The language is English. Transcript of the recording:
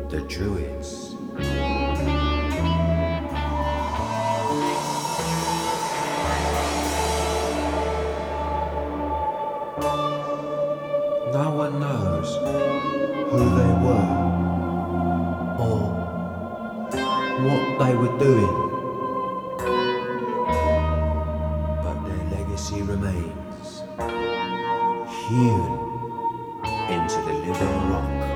The Druids. No one knows who they were or what they were doing, but their legacy remains hewn into the living rock.